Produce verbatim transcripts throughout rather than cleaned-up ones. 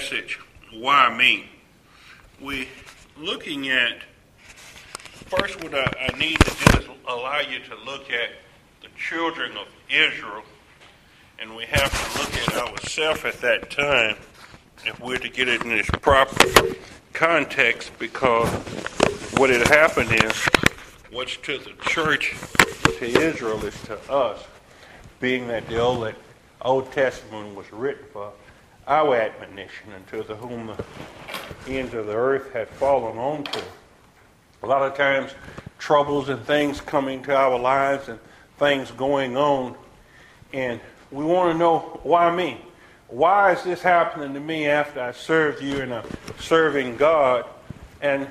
message, Why Me? We're looking at, first what I, I need to do is allow you to look at the children of Israel, and we have to look at ourselves at that time if we're to get it in its proper context, because what had happened is, what's to the church, to Israel, is to us, being that the Old, Old Testament was written for our admonition, and to the whom the ends of the earth had fallen onto. A lot of times, troubles and things coming to our lives and things going on, and we want to know, why me? Why is this happening to me after I served you and I'm serving God? And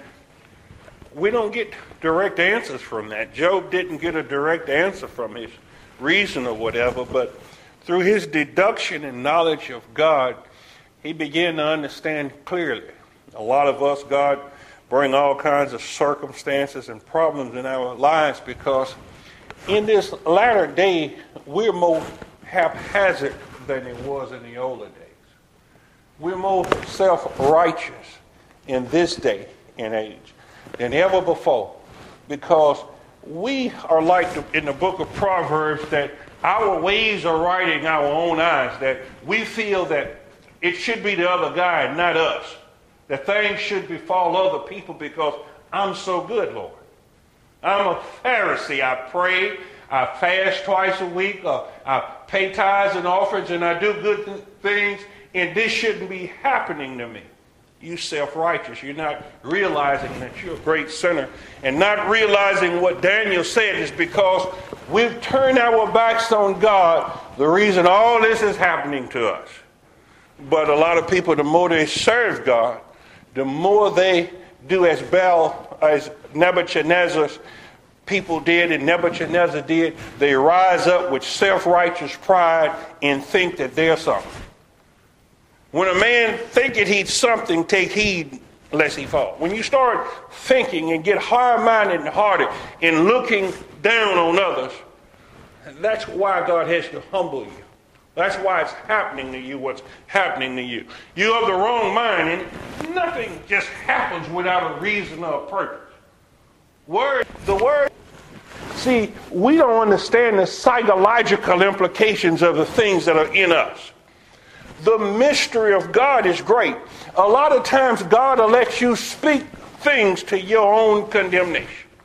we don't get direct answers from that. Job didn't get a direct answer from his reason or whatever, but through his deduction and knowledge of God, he began to understand clearly. A lot of us, God bring all kinds of circumstances and problems in our lives because in this latter day, we're more haphazard than it was in the older days. We're more self-righteous in this day and age than ever before, because we are like the, in the book of Proverbs, that our ways are right in our own eyes, that we feel that it should be the other guy, not us, that things should befall other people because I'm so good, Lord. I'm a Pharisee. I pray, I fast twice a week, uh, I pay tithes and offerings, and I do good th- things, and this shouldn't be happening to me. You self-righteous. You're not realizing that you're a great sinner, and not realizing what Daniel said is because we've turned our backs on God, the reason all this is happening to us. But a lot of people, the more they serve God, the more they do as Baal, as Nebuchadnezzar's people did and Nebuchadnezzar did. They rise up with self-righteous pride and think that they're something. When a man thinketh he's something, take heed lest he fall. When you start thinking and get high-minded and hearted and looking down on others, that's why God has to humble you. That's why it's happening to you what's happening to you. You have the wrong mind, and nothing just happens without a reason or a purpose. Word, the word. See, we don't understand the psychological implications of the things that are in us. The mystery of God is great. A lot of times God will let you speak things to your own condemnation.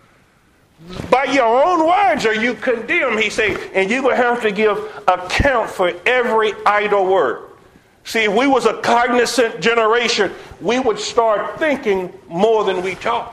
By your own words are you condemned, he said, and you will have to give account for every idle word. See, if we was a cognizant generation, we would start thinking more than we talk.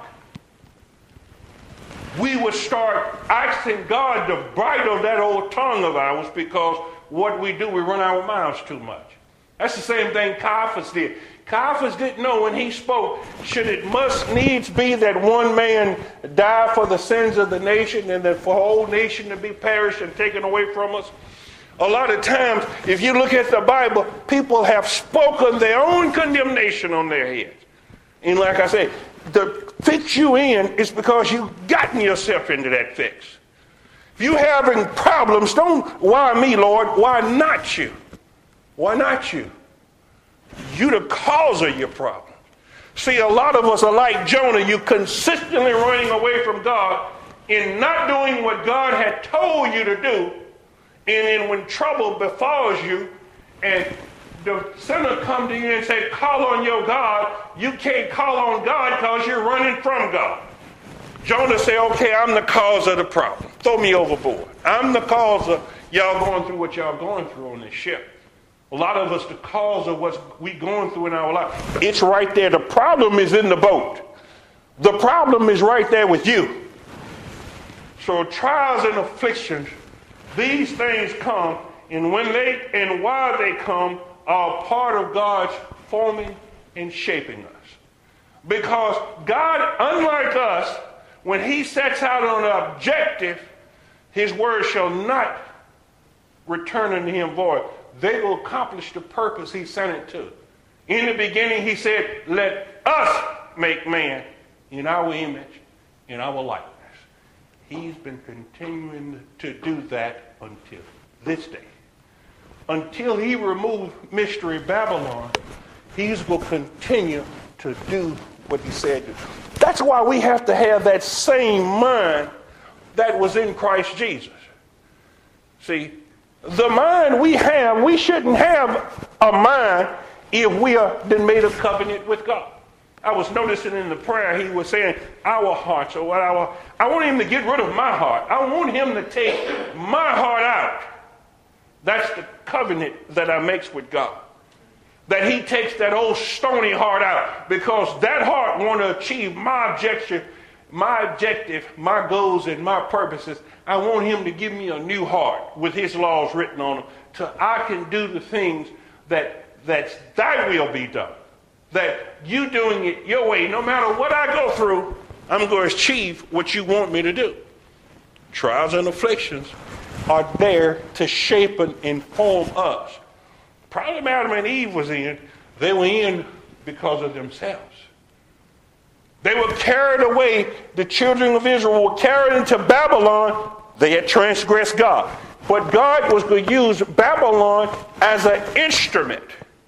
We would start asking God to bridle that old tongue of ours, because what we do, we run our mouths too much. That's the same thing Caiaphas did. Caiaphas didn't know when he spoke, should it must needs be that one man die for the sins of the nation and that for the whole nation to be perished and taken away from us? A lot of times, if you look at the Bible, people have spoken their own condemnation on their heads. And like I say, to fix you in is because you've gotten yourself into that fix. If you're having problems, don't, why me, Lord? Why not you? Why not you? You're the cause of your problem. See, a lot of us are like Jonah. You consistently running away from God and not doing what God had told you to do. And then when trouble befalls you and the sinner come to you and say, call on your God, you can't call on God because you're running from God. Jonah said, okay, I'm the cause of the problem. Throw me overboard. I'm the cause of y'all going through what y'all going through on this ship. A lot of us, the cause of what we're going through in our life, it's right there. The problem is in the boat. The problem is right there with you. So trials and afflictions, these things come, and when they and while they come, are part of God's forming and shaping us. Because God, unlike us, when he sets out on an objective, his word shall not return unto him void. They will accomplish the purpose he sent it to. In the beginning, he said, let us make man in our image, in our likeness. He's been continuing to do that until this day. Until he removed Mystery Babylon, he's going to continue to do what he said to. That's why we have to have that same mind that was in Christ Jesus. See, the mind we have, we shouldn't have a mind if we are then made a covenant with God. I was noticing in the prayer he was saying our hearts or our, I want him to get rid of my heart. I want him to take my heart out. That's the covenant that I make with God. That he takes that old stony heart out, because that heart want to achieve my objective, my objective, my goals and my purposes. I want him to give me a new heart with his laws written on them, so I can do the things that that's thy will be done. That you doing it your way, no matter what I go through, I'm going to achieve what you want me to do. Trials and afflictions are there to shape and inform us. The problem Adam and Eve was in, they were in because of themselves. They were carried away. The children of Israel were carried into Babylon. They had transgressed God. But God was going to use Babylon as an instrument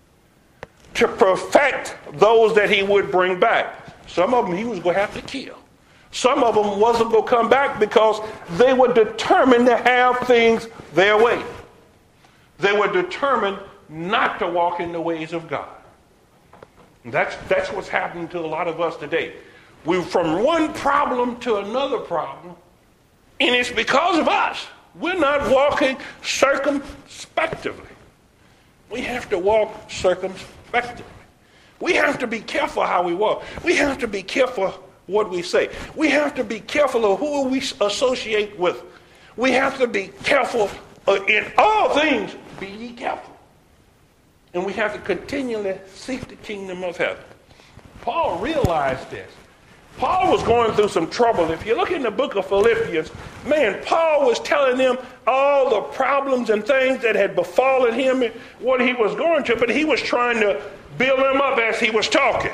to perfect those that he would bring back. Some of them he was going to have to kill. Some of them wasn't going to come back because they were determined to have things their way. They were determined not to walk in the ways of God. And that's, that's what's happening to a lot of us today. We're from one problem to another problem, and it's because of us. We're not walking circumspectively. We have to walk circumspectively. We have to be careful how we walk. We have to be careful what we say. We have to be careful of who we associate with. We have to be careful uh, in all things. Be ye careful. And we have to continually seek the kingdom of heaven. Paul realized this. Paul was going through some trouble. If you look in the book of Philippians, man, Paul was telling them all the problems and things that had befallen him and what he was going to, but he was trying to build them up as he was talking.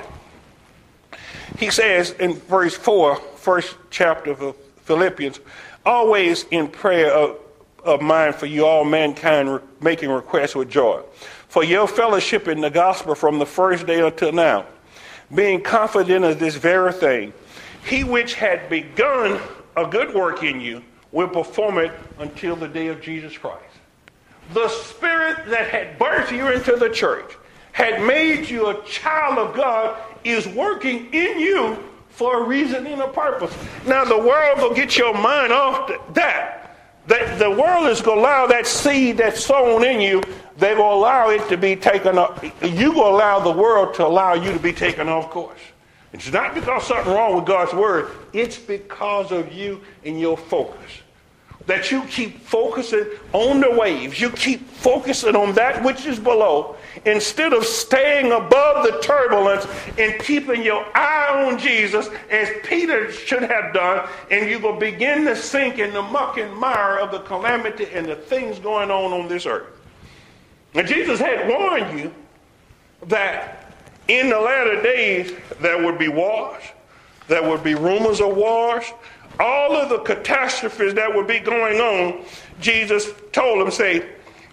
He says in verse four, first chapter of Philippians, always in prayer of, of mine for you all mankind, making requests with joy, for your fellowship in the gospel from the first day until now, being confident of this very thing, he which had begun a good work in you will perform it until the day of Jesus Christ. The Spirit that had birthed you into the church, had made you a child of God, is working in you for a reason and a purpose. Now the world will get your mind off that. That the world is going to allow that seed that's sown in you, they will allow it to be taken up. You will allow the world to allow you to be taken off course. It's not because something wrong with God's word. It's because of you and your focus. That you keep focusing on the waves. You keep focusing on that which is below, instead of staying above the turbulence and keeping your eye on Jesus, as Peter should have done, and you will begin to sink in the muck and mire of the calamity and the things going on on this earth. And Jesus had warned you that in the latter days there would be wars, there would be rumors of wars, all of the catastrophes that would be going on. Jesus told them, say,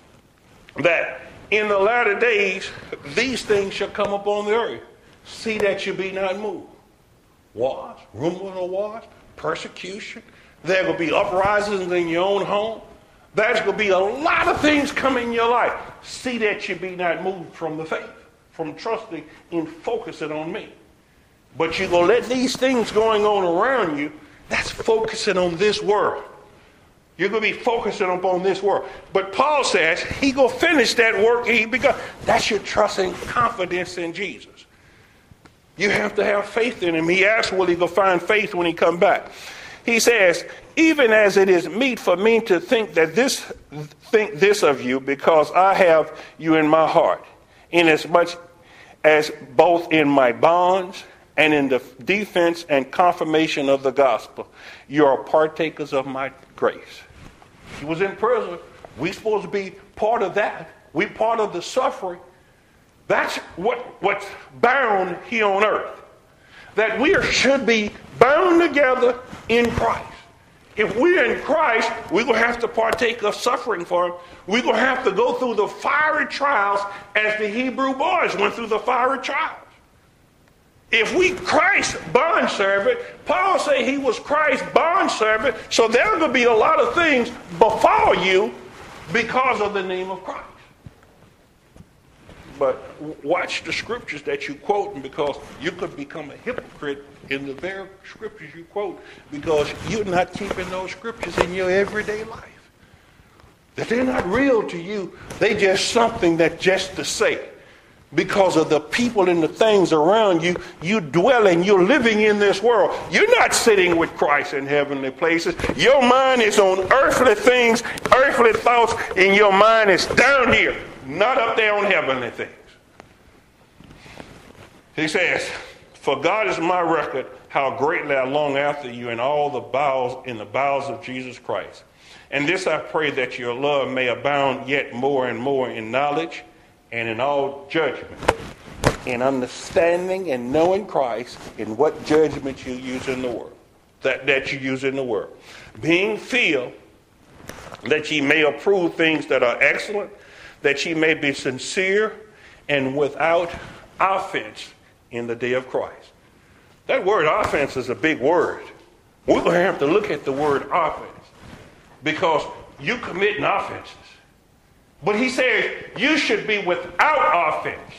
that in the latter days, these things shall come upon the earth. See that you be not moved. Wars, rumors of wars, persecution. There will be uprisings in your own home. There's going to be a lot of things coming in your life. See that you be not moved from the faith, from trusting and focusing on me. But you're going to let these things going on around you, that's focusing on this world. You're going to be focusing upon this world. But Paul says he going to finish that work he begun. That's your trust and confidence in Jesus. You have to have faith in him. He asks, will he go find faith when he come back? He says, even as it is meet for me to think that this, think this of you, because I have you in my heart, inasmuch as both in my bonds and in the defense and confirmation of the gospel, you are partakers of my grace. He was in prison. We're supposed to be part of that. We're part of the suffering. That's what, what's bound here on earth. That we are, should be bound together in Christ. If we're in Christ, we're going to have to partake of suffering for him. We're going to have to go through the fiery trials as the Hebrew boys went through the fiery trials. If we Christ's bondservant, Paul said he was Christ's bondservant, so there are going to be a lot of things befall you because of the name of Christ. But watch the scriptures that you quote, because you could become a hypocrite in the very scriptures you quote, because you're not keeping those scriptures in your everyday life. That they're not real to you. They just something that just to say. Because of the people and the things around you, you dwelling, you're living in this world. You're not sitting with Christ in heavenly places. Your mind is on earthly things, earthly thoughts, and your mind is down here, not up there on heavenly things. He says, for God is my record, how greatly I long after you in all the bowels, in the bowels of Jesus Christ. And this I pray, that your love may abound yet more and more in knowledge and in all judgment, in understanding and knowing Christ, in what judgment you use in the world, that, that you use in the world. Being filled, that ye may approve things that are excellent, that ye may be sincere and without offense in the day of Christ. That word offense is a big word. We're going to have to look at the word offense, because you committing offenses. But he says you should be without offense.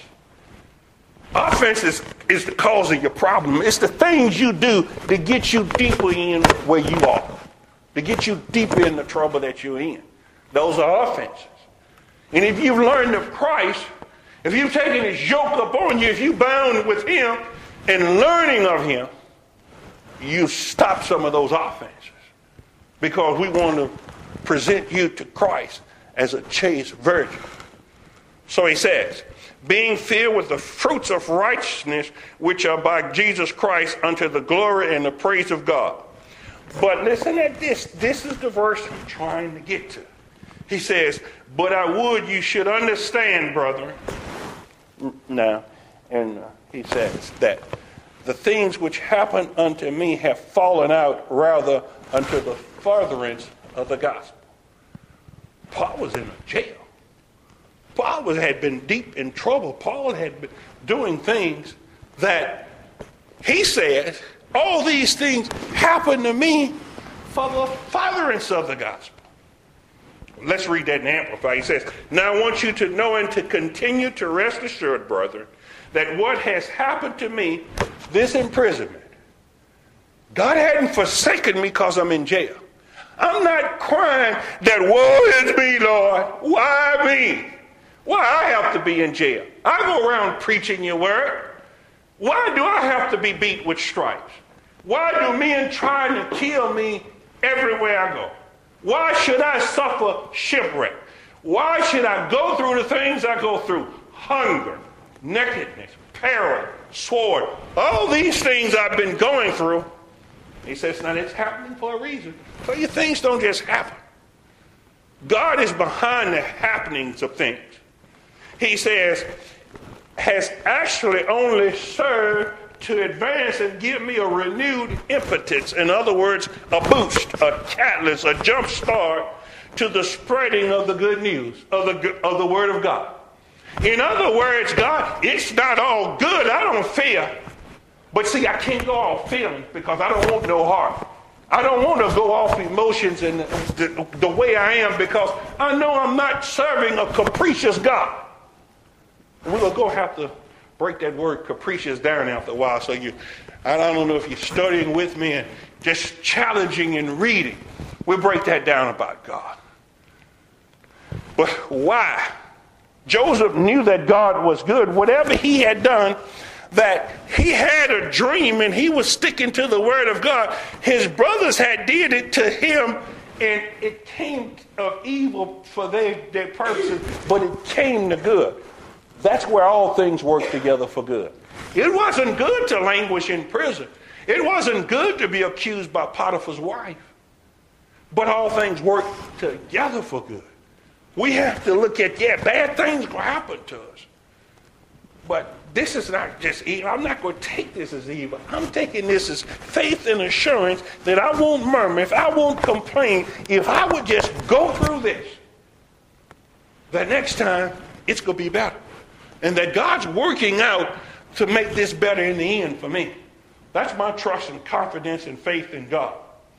Offense is, is the cause of your problem. It's the things you do to get you deeper in where you are, to get you deeper in the trouble that you're in. Those are offenses. And if you've learned of Christ, if you've taken his yoke upon you, if you bound with him and learning of him, you stop some of those offenses, because we want to present you to Christ as a chaste virgin. So he says, being filled with the fruits of righteousness, which are by Jesus Christ, unto the glory and the praise of God. But listen at this. This is the verse I'm trying to get to. He says, but I would you should understand, brethren. Now, and uh, he says that the things which happen unto me have fallen out rather unto the furtherance of the gospel. Paul was in a jail. Paul was, had been deep in trouble. Paul had been doing things that he said, all these things happened to me for the furtherance of the gospel. Let's read that in Amplify. He says, now I want you to know and to continue to rest assured, brethren, that what has happened to me, this imprisonment, God hadn't forsaken me because I'm in jail. I'm not crying that, woe is me, Lord. Why me? Why I have to be in jail? I go around preaching your word. Why do I have to be beat with stripes? Why do men try to kill me everywhere I go? Why should I suffer shipwreck? Why should I go through the things I go through? Hunger, nakedness, peril, sword. All these things I've been going through. He says, now it's happening for a reason. So your things don't just happen. God is behind the happenings of things. He says, has actually only served to advance and give me a renewed impetus. In other words, a boost, a catalyst, a jump start to the spreading of the good news, of the, of the word of God. In other words, God, it's not all good. I don't fear. But see, I can't go off feelings because I don't want no heart. I don't want to go off emotions and the, the way I am, because I know I'm not serving a capricious God. And we're going to have to break that word capricious down after a while. So you, I don't know if you're studying with me and just challenging and reading. We'll break that down about God. But why? Joseph knew that God was good. Whatever he had done, that he had a dream and he was sticking to the word of God. His brothers had did it to him, and it came of evil for their, their purposes, but it came to good. That's where all things work together for good. It wasn't good to languish in prison. It wasn't good to be accused by Potiphar's wife. But all things work together for good. We have to look at, yeah, bad things will happen to us. But this is not just evil. I'm not going to take this as evil. I'm taking this as faith and assurance that I won't murmur, if I won't complain, if I would just go through this, that next time it's going to be better. And that God's working out to make this better in the end for me. That's my trust and confidence and faith in God.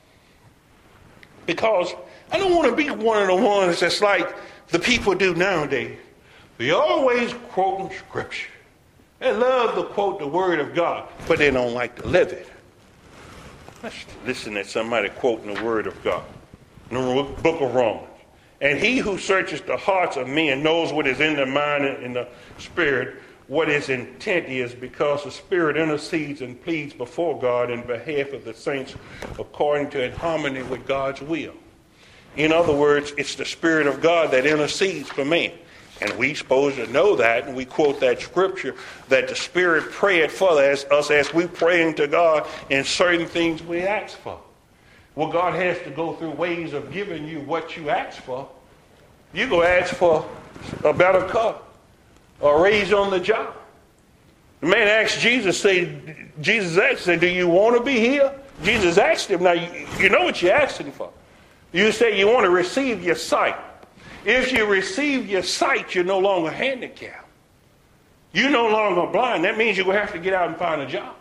Because I don't want to be one of the ones that's like the people do nowadays. They always quoting scripture. They love to quote the word of God, but they don't like to live it. Let's listen to somebody quoting the word of God in the book of Romans. And he who searches the hearts of men knows what is in the mind and in the spirit, what his intent is, because the Spirit intercedes and pleads before God in behalf of the saints according to in harmony with God's will. In other words, it's the Spirit of God that intercedes for man. And we supposed to know that, and we quote that scripture, that the Spirit prayed for us, us as we praying to God in certain things we ask for. Well, God has to go through ways of giving you what you ask for. You go ask for a better car, or a raise on the job. The man asked Jesus, say, Jesus asked, say, do you want to be here? Jesus asked him, now you, you know what you're asking for. You say you want to receive your sight. If you receive your sight, you're no longer handicapped. You're no longer blind. That means you're going to have to get out and find a job.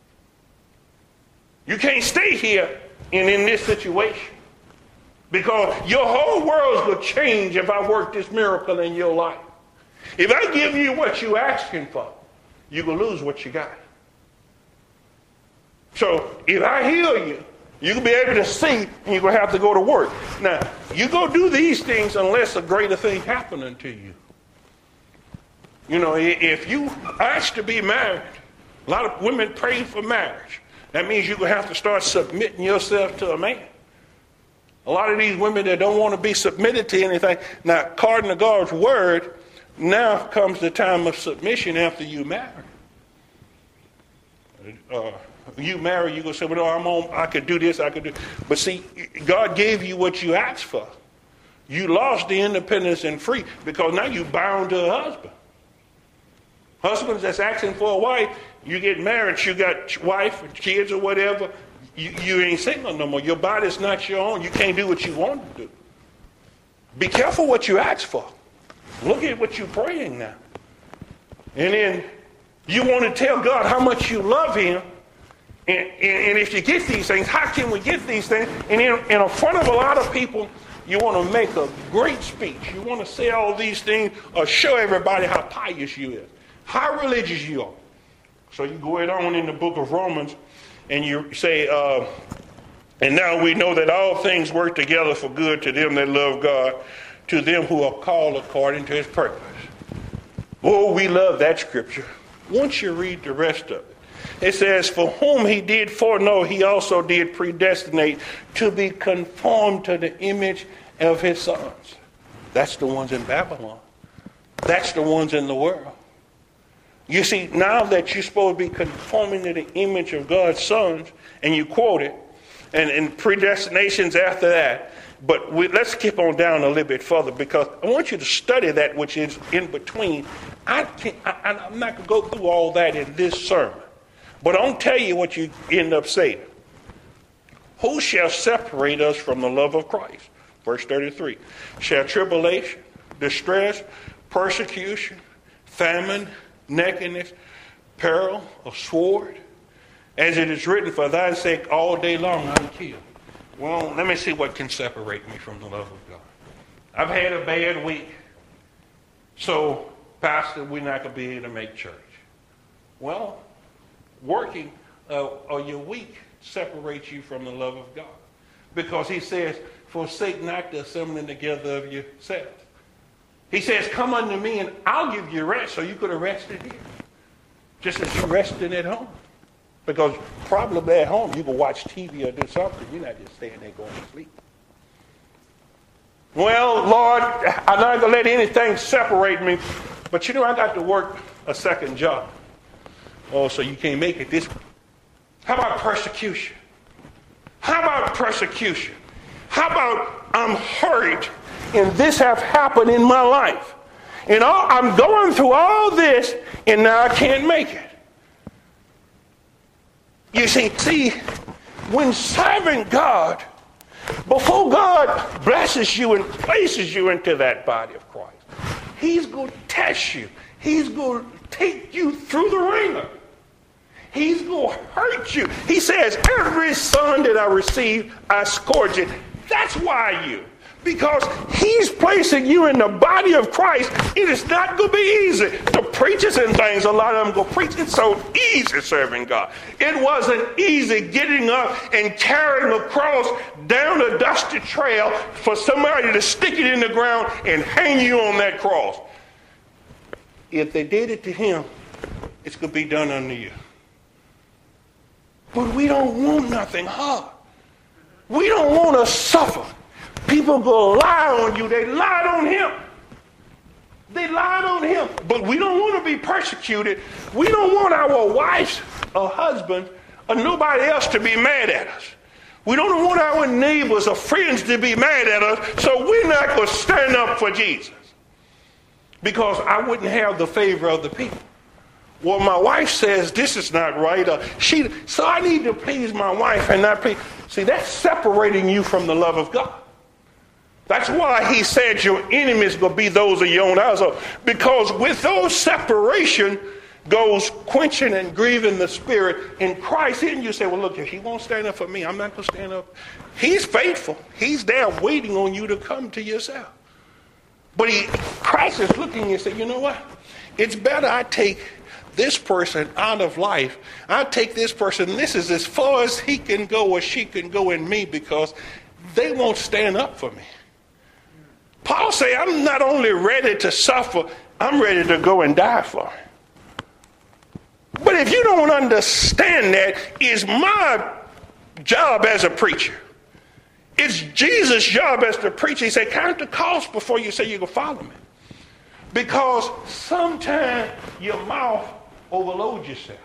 You can't stay here and in this situation. Because your whole world's going to change if I work this miracle in your life. If I give you what you're asking for, you're going to lose what you got. So if I heal you, you're going to be able to see, and you're going to have to go to work. Now, you go do these things unless a greater thing happening to you. You know, if you ask to be married, a lot of women pray for marriage. That means you're going to have to start submitting yourself to a man. A lot of these women that don't want to be submitted to anything, now, according to God's word, now comes the time of submission after you marry. Uh, you marry, you're going to say, well, no, I'm on, I could do this, I could do. But see, God gave you what you asked for. You lost the independence and free because now you're bound to a husband. Husbands that's asking for a wife, you get married, you got wife and kids or whatever, you, you ain't single no more. Your body's not your own. You can't do what you want to do. Be careful what you ask for. Look at what you're praying now. And then you want to tell God how much you love him. And, and, and if you get these things, how can we get these things? And in, in front of a lot of people, you want to make a great speech. You want to say all these things or show everybody how pious you is, how religious you are. So you go on in the book of Romans and you say, uh, and now we know that all things work together for good to them that love God, to them who are called according to his purpose. Oh, we love that scripture. Once you read the rest of it, it says, for whom he did foreknow, he also did predestinate to be conformed to the image of his sons. That's the ones in Babylon. That's the ones in the world. You see, now that you're supposed to be conforming to the image of God's sons, and you quote it, and, and predestinations after that, but we, let's skip on down a little bit further because I want you to study that which is in between. I can't, I, I'm not going to go through all that in this sermon, but I'll tell you what you end up saying. Who shall separate us from the love of Christ? Verse thirty-three. Shall tribulation, distress, persecution, famine, nakedness, peril, or sword? As it is written, for thy sake all day long I'm killed. Well, let me see what can separate me from the love of God. I've had a bad week. So, Pastor, we're not going to be able to make church. Well, working uh, or your week separates you from the love of God. Because he says, forsake not the assembling together of yourselves. He says, come unto me and I'll give you rest. So you could have rested here. Just as you're resting at home. Because probably at home you can watch T V or do something. You're not just staying there going to sleep. Well, Lord, I'm not going to let anything separate me. But you know, I got to work a second job. Oh, so you can't make it this way. How about persecution? How about persecution? How about I'm hurt and this have happened in my life? and all, I'm going through all this, and now I can't make it. You see, see, when serving God, before God blesses you and places you into that body of Christ, he's going to test you. He's going to take you through the ringer. He's going to hurt you. He says, every son that I receive, I scourge it. That's why you. Because he's placing you in the body of Christ. It is not going to be easy. The preachers and things, a lot of them go preach. It's so easy serving God. It wasn't easy getting up and carrying a cross down a dusty trail for somebody to stick it in the ground and hang you on that cross. If they did it to him, it's going to be done unto you. But we don't want nothing hard. We don't want to suffer. People go lie on you. They lied on him. They lied on him. But we don't want to be persecuted. We don't want our wives or husbands or nobody else to be mad at us. We don't want our neighbors or friends to be mad at us, so we're not going to stand up for Jesus. Because I wouldn't have the favor of the people. Well, my wife says this is not right. Uh, she, so I need to please my wife and not please. See, that's separating you from the love of God. That's why he said your enemies will be those of your own household. Because with those separation goes quenching and grieving the spirit in Christ. And you say, well, look, if he won't stand up for me, I'm not going to stand up. He's faithful. He's there waiting on you to come to yourself. But he, Christ is looking and say, you know what? It's better I take this person out of life. I take this person. This is as far as he can go or she can go in me because they won't stand up for me. Paul say, I'm not only ready to suffer, I'm ready to go and die for him. But if you don't understand that, it's my job as a preacher. It's Jesus' job as the preacher. He said, count the cost before you say you can follow me. Because sometimes your mouth overloads yourself.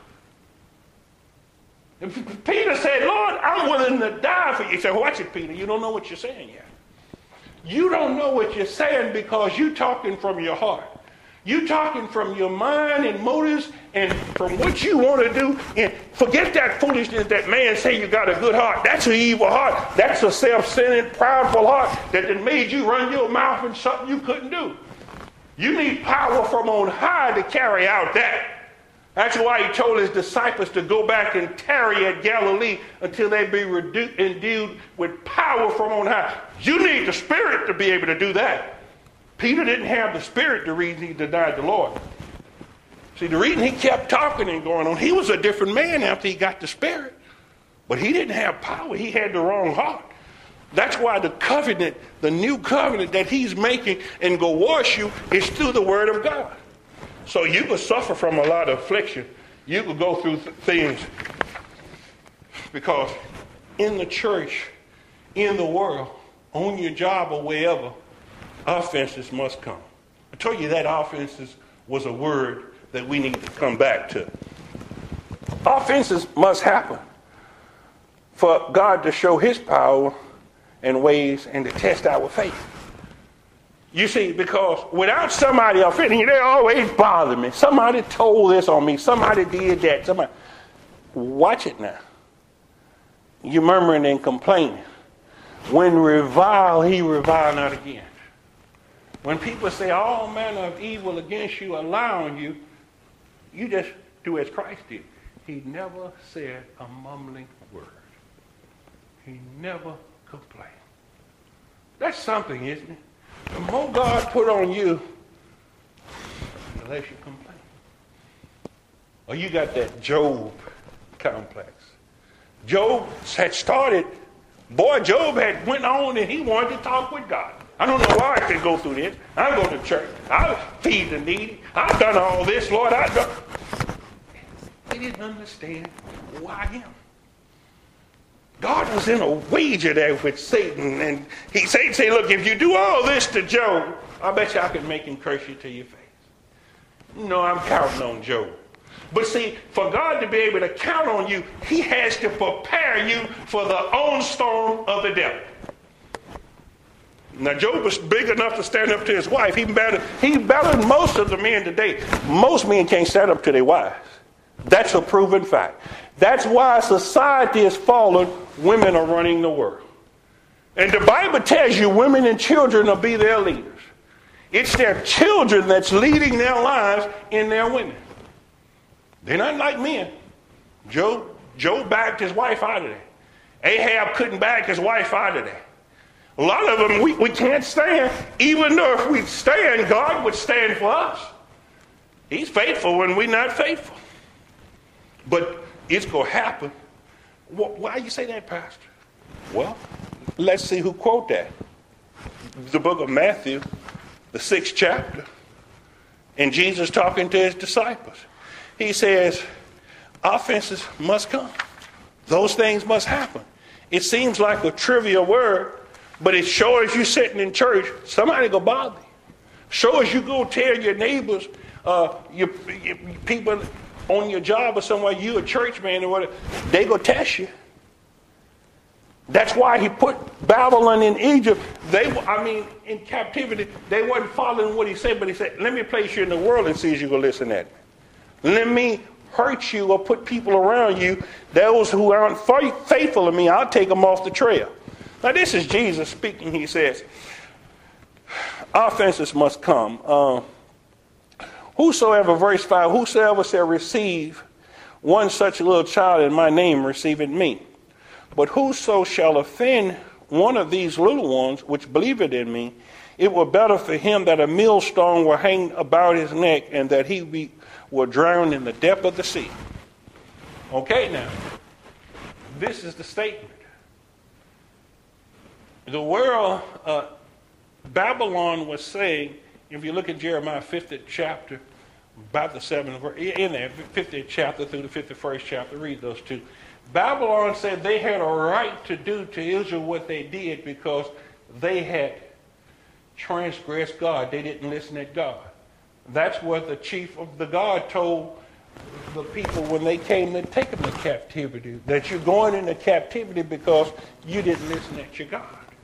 And Peter said, Lord, I'm willing to die for you. He said, watch it, Peter. You don't know what you're saying yet. You don't know what you're saying because you're talking from your heart. You're talking from your mind and motives and from what you want to do. And forget that foolishness that man say you got a good heart. That's an evil heart. That's a self-centered, proudful heart that then made you run your mouth in something you couldn't do. You need power from on high to carry out that. That's why he told his disciples to go back and tarry at Galilee until they be redu- endued with power from on high. You need the Spirit to be able to do that. Peter didn't have the Spirit the reason he denied the Lord. See, the reason he kept talking and going on, he was a different man after he got the Spirit. But he didn't have power. He had the wrong heart. That's why the covenant, the new covenant that he's making and go wash you is through the Word of God. So you could suffer from a lot of affliction. You could go through th- things. Because in the church, in the world, on your job or wherever, offenses must come. I told you that offenses was a word that we need to come back to. Offenses must happen for God to show his power and ways and to test our faith. You see, because without somebody offending you, they always bother me. Somebody told this on me. Somebody did that. Somebody. Watch it now. You're murmuring and complaining. When revile, he revile not again. When people say all manner of evil against you, allowing you, you just do as Christ did. He never said a mumbling word. He never complained. That's something, isn't it? The more God put on you, the less you complain. Or you got that Job complex. Job had started, boy, Job had went on and he wanted to talk with God. I don't know why I could go through this. I go to church. I feed the needy. I've done all this, Lord. I've done. They didn't understand why him. God was in a wager there with Satan. And he Satan said, look, if you do all this to Job, I bet you I can make him curse you to your face. No, I'm counting on Job. But see, for God to be able to count on you, he has to prepare you for the onstorm of the devil. Now, Job was big enough to stand up to his wife. He better, he better than most of the men today. Most men can't stand up to their wives. That's a proven fact. That's why society is fallen. Women are running the world. And the Bible tells you women and children will be their leaders. It's their children that's leading their lives in their women. They're not like men. Job, Job backed his wife out of there. Ahab couldn't back his wife out of there. A lot of them we, we can't stand. Even though if we stand, God would stand for us. He's faithful when we're not faithful. But it's going to happen. Why you say that, Pastor? Well, let's see who quote that. The book of Matthew, the sixth chapter. And Jesus talking to his disciples. He says, offenses must come. Those things must happen. It seems like a trivial word, but it sure as you sitting in church, somebody gonna bother you. Sure as you go tell your neighbors, uh, your, your people on your job or somewhere, you a church man or whatever, they gonna test you. That's why he put Babylon in Egypt. They, I mean, in captivity, they wasn't following what he said, but he said, let me place you in the world and see if you're gonna listen at me. Let me hurt you or put people around you, those who aren't faithful to me, I'll take them off the trail. Now this is Jesus speaking. He says, offenses must come. Uh, whosoever, verse five, whosoever shall receive one such little child in my name, receive it me. But whoso shall offend one of these little ones which believeth in me, it were better for him that a millstone were hanged about his neck and that he be, were drowned in the depth of the sea. Okay, now, this is the statement. The world, uh, Babylon was saying, if you look at Jeremiah fiftieth chapter, about the seventh verse, in there, fiftieth chapter through the fifty-first chapter, read those two. Babylon said they had a right to do to Israel what they did because they had transgressed God. They didn't listen to God. That's what the chief of the guard told the people when they came to take them to captivity, that you're going into captivity because you didn't listen to your God.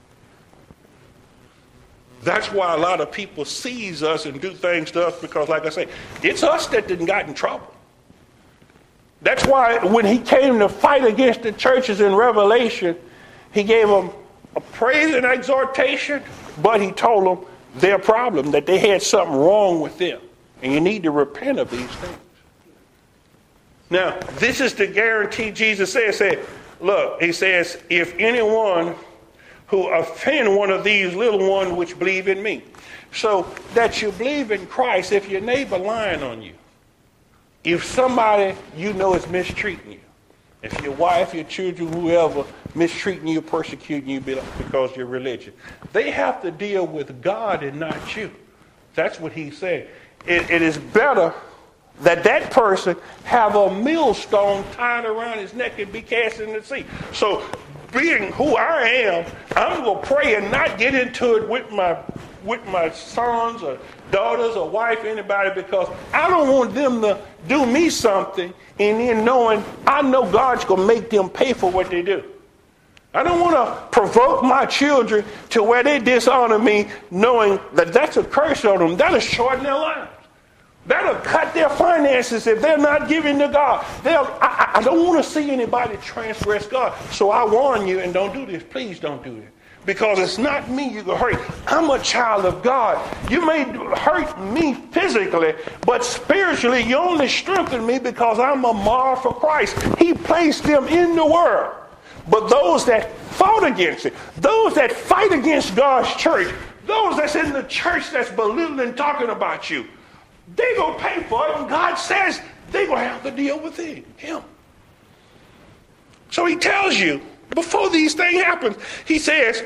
That's why a lot of people seize us and do things to us because, like I say, it's us that didn't got in trouble. That's why when he came to fight against the churches in Revelation, he gave them a praise and exhortation, but he told them their problem, that they had something wrong with them. And you need to repent of these things. Now, this is the guarantee Jesus says. Say, look, he says, if anyone who offend one of these little ones which believe in me. So that you believe in Christ, if your neighbor lying on you, if somebody you know is mistreating you, if your wife, your children, whoever mistreating you, persecuting you because of your religion, they have to deal with God and not you. That's what he's saying. It, it is better that that person have a millstone tied around his neck and be cast in the sea. So being who I am, I'm going to pray and not get into it with my with my sons or daughters or wife, anybody, because I don't want them to do me something and then knowing I know God's going to make them pay for what they do. I don't want to provoke my children to where they dishonor me knowing that that's a curse on them. That'll shorten their lives. That'll cut their finances if they're not giving to God. They'll, I, I don't want to see anybody transgress God. So I warn you and don't do this. Please don't do this. Because it's not me you're going to hurt. I'm a child of God. You may hurt me physically, but spiritually you only strengthen me because I'm a mark for Christ. He placed them in the world. But those that fought against it, those that fight against God's church, those that's in the church that's belittling talking about you, they're going to pay for it. And God says they're going to have to deal with it, him. So he tells you, before these things happen, he says,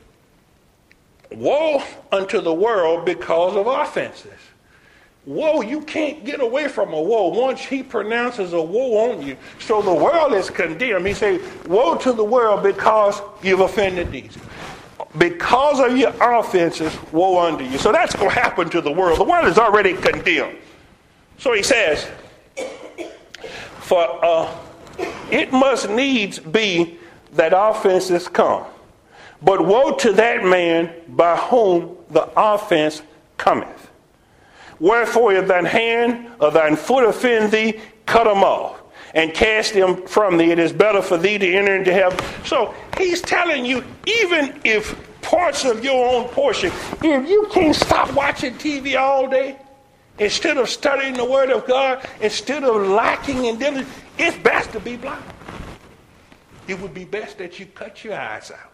woe unto the world because of offenses. Woe, you can't get away from a woe once he pronounces a woe on you. So the world is condemned. He says, woe to the world because you've offended these. Because of your offenses, woe unto you. So that's going to happen to the world. The world is already condemned. So he says, for uh, it must needs be that offenses come. But woe to that man by whom the offense cometh. Wherefore if thine hand or thine foot offend thee, cut them off and cast them from thee. It is better for thee to enter into heaven. So he's telling you, even if parts of your own portion, if you can't stop watching T V all day, instead of studying the Word of God, instead of lacking in diligence, it's best to be blind. It would be best that you cut your eyes out.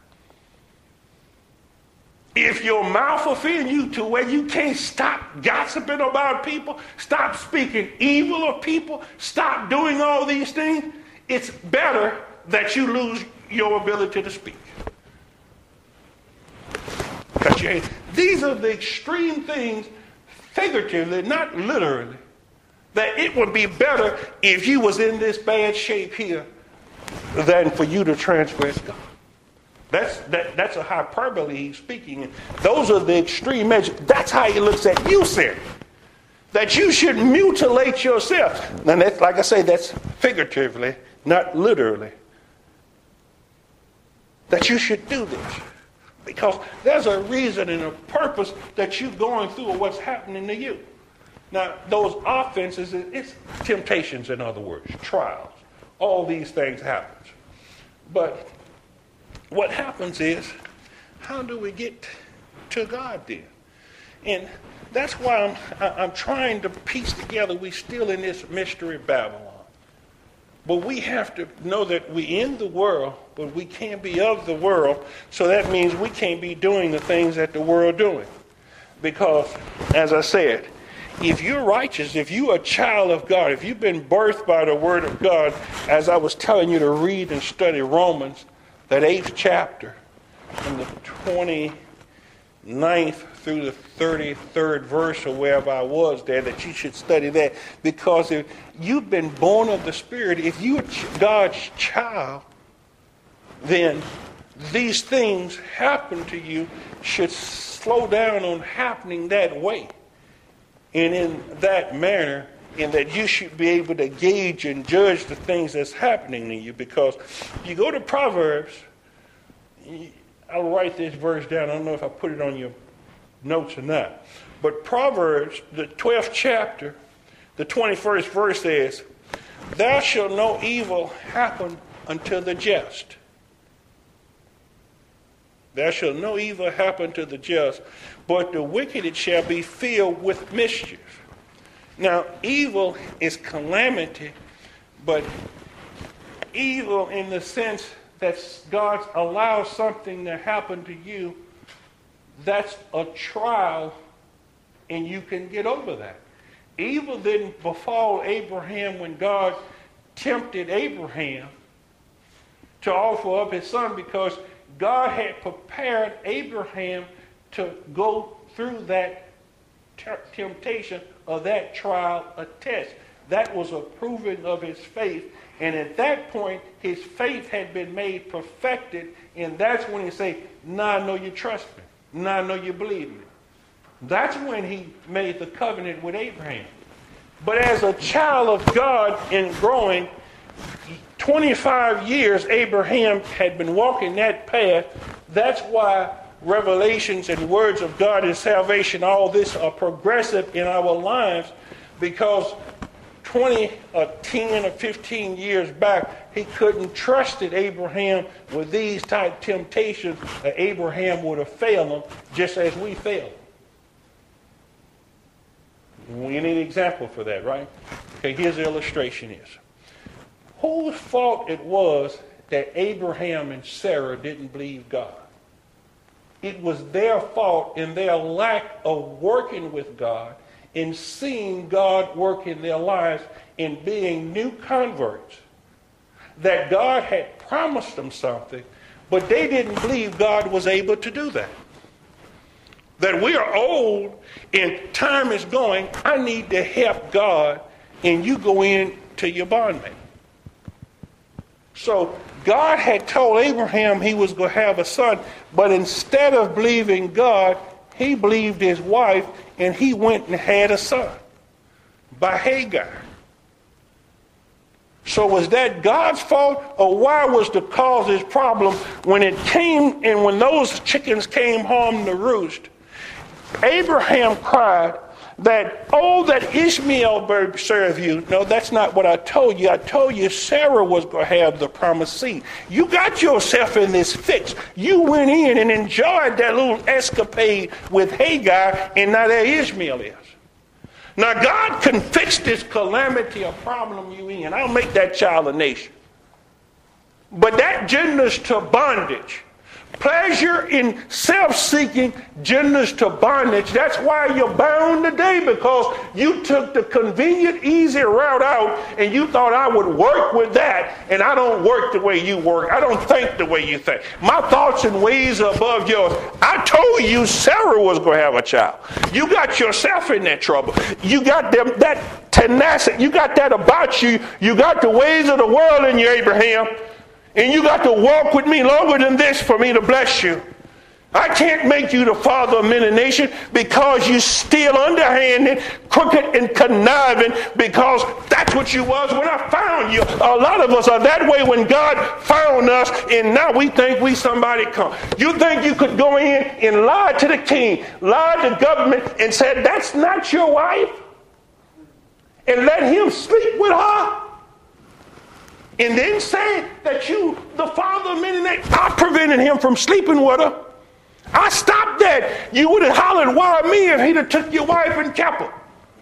If your mouth offends you to where you can't stop gossiping about people, stop speaking evil of people, stop doing all these things, it's better that you lose your ability to speak. Cut your head. These are the extreme things, figuratively, not literally, that it would be better if you was in this bad shape here than for you to transgress God. That's that, that's a hyperbole he's speaking. Those are the extreme measures. That's how he looks at you, sir. That you should mutilate yourself. And that's, like I say, that's figuratively, not literally. That you should do this. Because there's a reason and a purpose that you're going through or what's happening to you. Now, those offenses, it's temptations, in other words, trials. All these things happen. But what happens is, how do we get to God then? And that's why I'm, I'm trying to piece together, we're still in this mystery Babylon. But we have to know that we're in the world, but we can't be of the world. So that means we can't be doing the things that the world doing. Because, as I said, if you're righteous, if you're a child of God, if you've been birthed by the Word of God, as I was telling you to read and study Romans, that eighth chapter, from the twenty-ninth through the thirty-third verse or wherever I was there, that you should study that. Because if you've been born of the Spirit, if you're God's child, then these things happen to you should slow down on happening that way. And in that manner, in that you should be able to gauge and judge the things that's happening to you. Because you go to Proverbs, I'll write this verse down. I don't know if I put it on your notes or not. But Proverbs, the twelfth chapter, the twenty-first verse says, "Thou shalt no evil happen unto the just. There shall no evil happen to the just, but the wicked it shall be filled with mischief." Now, evil is calamity, but evil in the sense that God allows something to happen to you, that's a trial, and you can get over that. Evil didn't befall Abraham when God tempted Abraham to offer up his son, because God had prepared Abraham to go through that t- temptation or that trial, a test. That was a proving of his faith. And at that point, his faith had been made perfected. And that's when he said, "Now I know you trust me. Now I know you believe me." That's when he made the covenant with Abraham. But as a child of God in growing, twenty-five years Abraham had been walking that path. That's why revelations and words of God and salvation, all this are progressive in our lives, because twenty or ten or fifteen years back, he couldn't trust it, Abraham, with these type temptations, that Abraham would have failed them just as we failed. We need an example for that, right? Okay, here's the illustration is. Whose fault it was that Abraham and Sarah didn't believe God? It was their fault in their lack of working with God, in seeing God work in their lives, in being new converts. That God had promised them something, but they didn't believe God was able to do that. That we are old and time is going, I need to help God, and you go in to your bondmate. So God had told Abraham he was going to have a son, but instead of believing God, he believed his wife, and he went and had a son by Hagar. So was that God's fault, or why was the cause of this problem when it came and when those chickens came home to roost? Abraham cried that, oh, that Ishmael would serve you. No, that's not what I told you. I told you Sarah was going to have the promised seed. You got yourself in this fix. You went in and enjoyed that little escapade with Hagar, and now there Ishmael is. Now, God can fix this calamity or problem you in. I'll make that child a nation. But that genders to bondage. Pleasure in self-seeking genders to bondage. That's why you're bound today, because you took the convenient, easy route out, and you thought I would work with that, and I don't work the way you work. I don't think the way you think. My thoughts and ways are above yours. I told you Sarah was going to have a child. You got yourself in that trouble. You got them that tenacity. You got that about you. You got the ways of the world in you, Abraham. And you got to walk with me longer than this for me to bless you. I can't make you the father of many nations because you still underhanded, crooked, and conniving, because that's what you was when I found you. A lot of us are that way when God found us, and now we think we somebody come. You think you could go in and lie to the king, lie to the government, and say, that's not your wife, and let him sleep with her? And then say that you, the father of many nations, I prevented him from sleeping with her. I stopped that. You would have hollered, why me, if he'd have took your wife and kept her.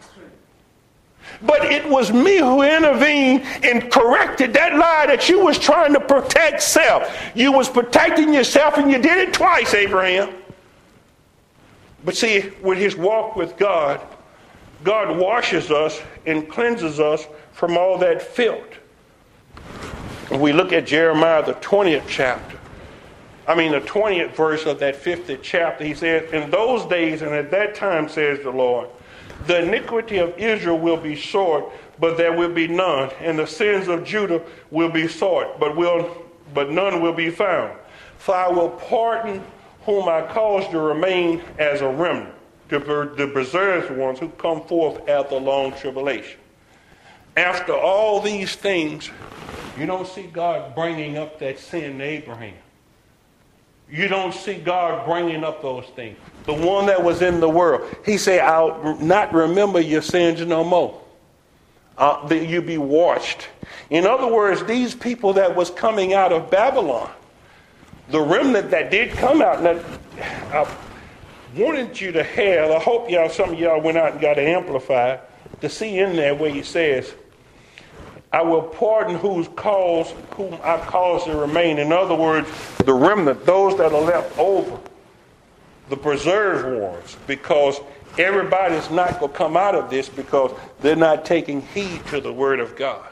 But it was me who intervened and corrected that lie that you was trying to protect self. You was protecting yourself, and you did it twice, Abraham. But see, with his walk with God, God washes us and cleanses us from all that filth. If we look at Jeremiah, the twentieth chapter, I mean the twentieth verse of that fiftieth chapter, he says, in those days and at that time, says the Lord, the iniquity of Israel will be sought, but there will be none, and the sins of Judah will be sought, but will but none will be found. For I will pardon whom I cause to remain as a remnant, the, the preserved ones who come forth after long tribulation. After all these things, you don't see God bringing up that sin to Abraham. You don't see God bringing up those things. The one that was in the world. He said, I'll not remember your sins no more. Uh, that you be washed. In other words, these people that was coming out of Babylon, the remnant that did come out, now, I wanted you to have, I hope y'all, some of y'all went out and got it amplified, to see in there where he says, I will pardon whose cause, whom I cause to remain. In other words, the remnant, those that are left over, the preserved ones, because everybody's not going to come out of this because they're not taking heed to the word of God.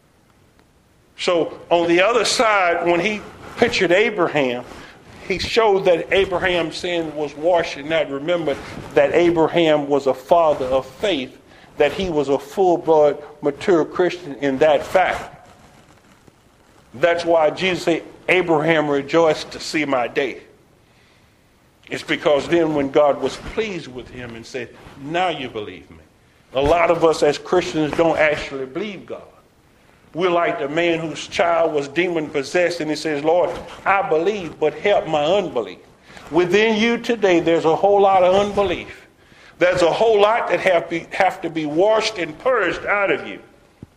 So on the other side, when he pictured Abraham, he showed that Abraham's sin was washed and not remembered, that Abraham was a father of faith, that he was a full-blood, mature Christian in that fact. That's why Jesus said, Abraham rejoiced to see my day. It's because then when God was pleased with him and said, now you believe me. A lot of us as Christians don't actually believe God. We're like the man whose child was demon-possessed, and he says, Lord, I believe, but help my unbelief. Within you today, there's a whole lot of unbelief. There's a whole lot that have, be, have to be washed and purged out of you.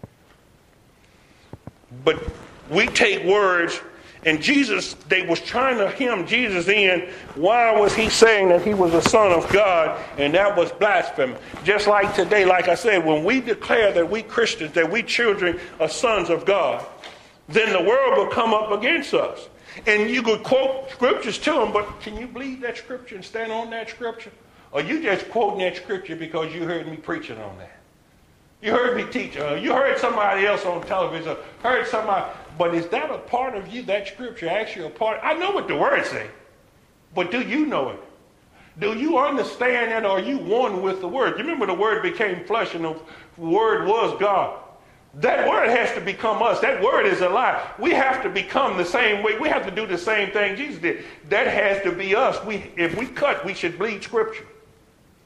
But we take words, and Jesus, they was trying to hem Jesus in. Why was he saying that he was the Son of God? And that was blasphemy. Just like today, like I said, when we declare that we Christians, that we children are sons of God, then the world will come up against us. And you could quote scriptures to them, but can you believe that scripture and stand on that scripture? Or you just quoting that scripture because you heard me preaching on that. You heard me teach. Uh, you heard somebody else on television. Heard somebody. But is that a part of you, that scripture, actually a part? I know what the word say. But do you know it? Do you understand that? Or are you one with the word? You remember the word became flesh and the word was God. That word has to become us. That word is alive. We have to become the same way. We have to do the same thing Jesus did. That has to be us. We, if we cut, we should bleed scripture.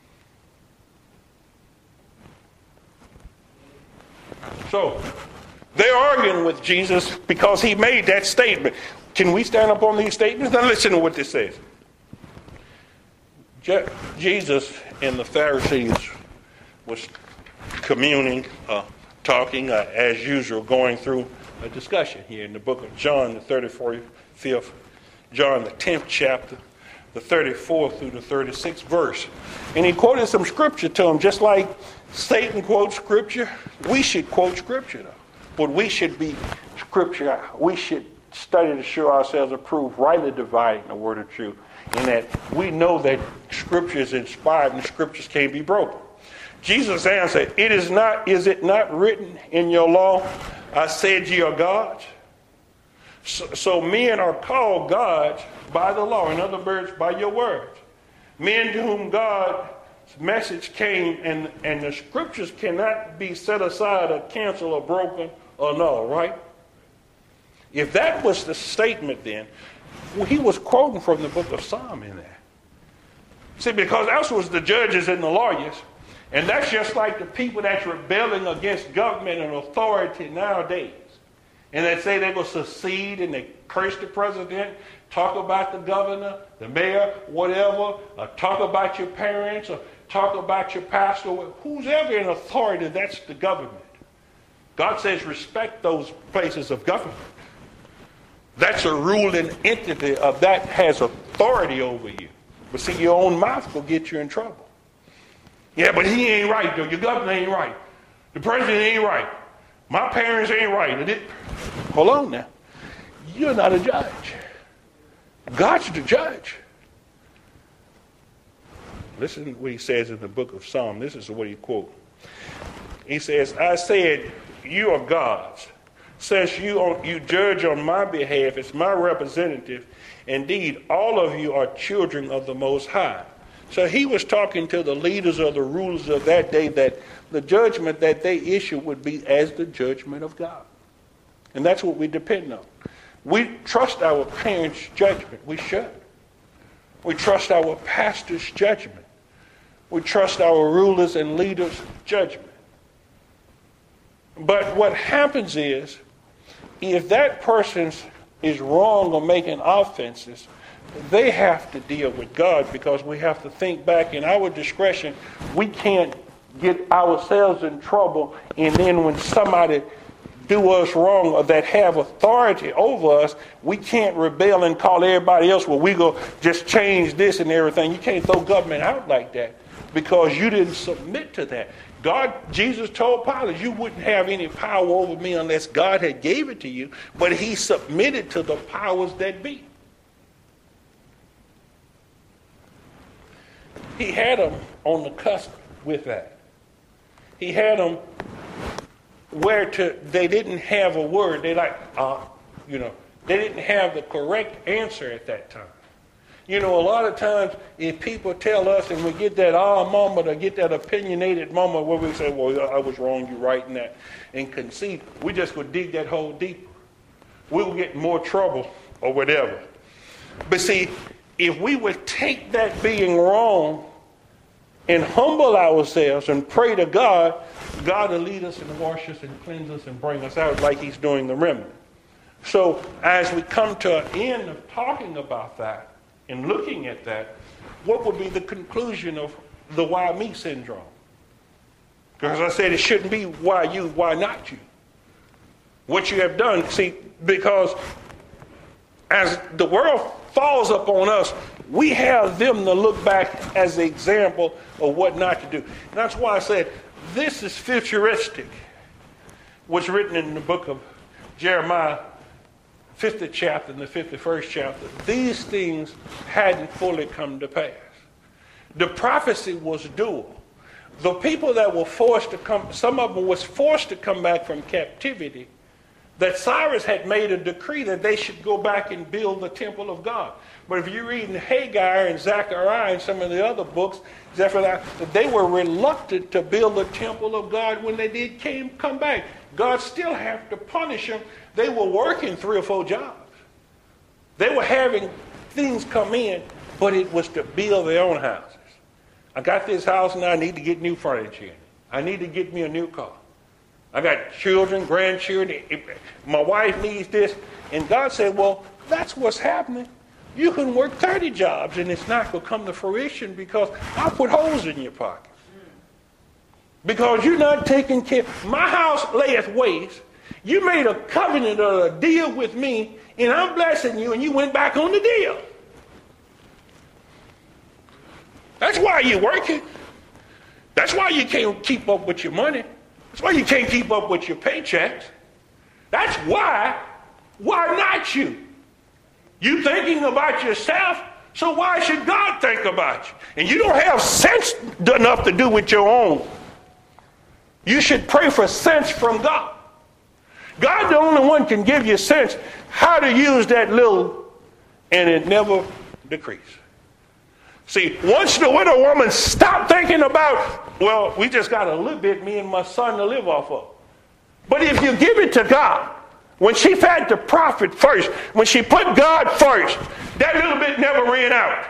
So, They're arguing with Jesus because he made that statement. Can we stand up on these statements? Now listen to what this says. Je- Jesus and the Pharisees was communing, uh, talking uh, as usual, going through a discussion here in the book of John, the thirty-fifth, John, the tenth chapter, the thirty-fourth through the thirty-sixth verse. And he quoted some scripture to them, just like Satan quotes scripture. We should quote scripture, though. But we should be scripture. We should study to show ourselves approved, rightly dividing the word of truth, and that we know that scripture is inspired and scriptures can't be broken. Jesus answered, "It is not, is it not written in your law, I said ye are gods?" So, so men are called gods by the law. In other words, by your words. Men to whom God's message came, and, and the scriptures cannot be set aside or canceled or broken or null, right? If that was the statement then, well, he was quoting from the book of Psalm in there. See, because that was the judges and the lawyers. And that's just like the people that's rebelling against government and authority nowadays. And they say they're going to secede and they curse the president, talk about the governor, the mayor, whatever, or talk about your parents, or talk about your pastor. Who's ever in authority, that's the government. God says respect those places of government. That's a ruling entity of that has authority over you. But see, your own mouth will get you in trouble. Yeah, but he ain't right, though. Your governor ain't right. The president ain't right. My parents ain't right. It, hold on now. You're not a judge. God's the judge. Listen to what he says in the book of Psalm. This is what he quotes. He says, I said, you are gods. Since you, you judge on my behalf as my representative, indeed, all of you are children of the Most High. So he was talking to the leaders or the rulers of that day that the judgment that they issue would be as the judgment of God. And that's what we depend on. We trust our parents' judgment. We should. We trust our pastor's judgment. We trust our rulers and leaders' judgment. But what happens is, if that person is wrong or making offenses, they have to deal with God, because we have to think back in our discretion. We can't get ourselves in trouble, and then when somebody do us wrong or that have authority over us, we can't rebel and call everybody else, well, we go just change this and everything. You can't throw government out like that because you didn't submit to that. God, Jesus told Pilate, you wouldn't have any power over me unless God had gave it to you, but he submitted to the powers that be. He had them on the cusp with that. He had them where to, they didn't have a word. They like, uh, you know, they didn't have the correct answer at that time. You know, a lot of times if people tell us and we get that ah moment or get that opinionated moment where we say, well, I was wrong, you're right in that, and concede, we just would dig that hole deeper. We'll get in more trouble or whatever. But see, if we would take that being wrong and humble ourselves and pray to God, God will lead us and wash us and cleanse us and bring us out like he's doing the remnant. So as we come to an end of talking about that and looking at that, what would be the conclusion of the why me syndrome? Because I said it shouldn't be why you, why not you. What you have done, see, because as the world falls upon us, we have them to look back as the example of what not to do. And that's why I said this is futuristic. What's written in the book of Jeremiah, fiftieth chapter and the fifty-first chapter. These things hadn't fully come to pass. The prophecy was dual. The people that were forced to come, some of them was forced to come back from captivity, that Cyrus had made a decree that they should go back and build the temple of God. But if you read in Haggai and Zechariah and some of the other books, Zephaniah, they were reluctant to build the temple of God when they did came come back. God still had to punish them. They were working three or four jobs. They were having things come in, but it was to build their own houses. I got this house now, I need to get new furniture in it. I need to get me a new car. I got children, grandchildren. My wife needs this. And God said, well, that's what's happening. You can work thirty jobs and it's not going to come to fruition because I put holes in your pocket. Because you're not taking care. My house layeth waste. You made a covenant or a deal with me, and I'm blessing you, and you went back on the deal. That's why you're working. That's why you can't keep up with your money. That's why you can't keep up with your paychecks. That's why. Why not you? You thinking about yourself, so why should God think about you? And you don't have sense enough to do with your own. You should pray for sense from God. God, the only one, can give you sense how to use that little, and it never decreases. See, once the widow woman stopped thinking about, well, we just got a little bit, me and my son, to live off of. But if you give it to God, when she fed the prophet first, when she put God first, that little bit never ran out.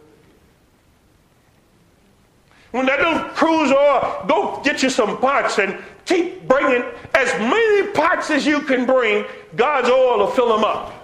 When that little cruise oil, go get you some pots and keep bringing as many pots as you can bring. God's oil will fill them up.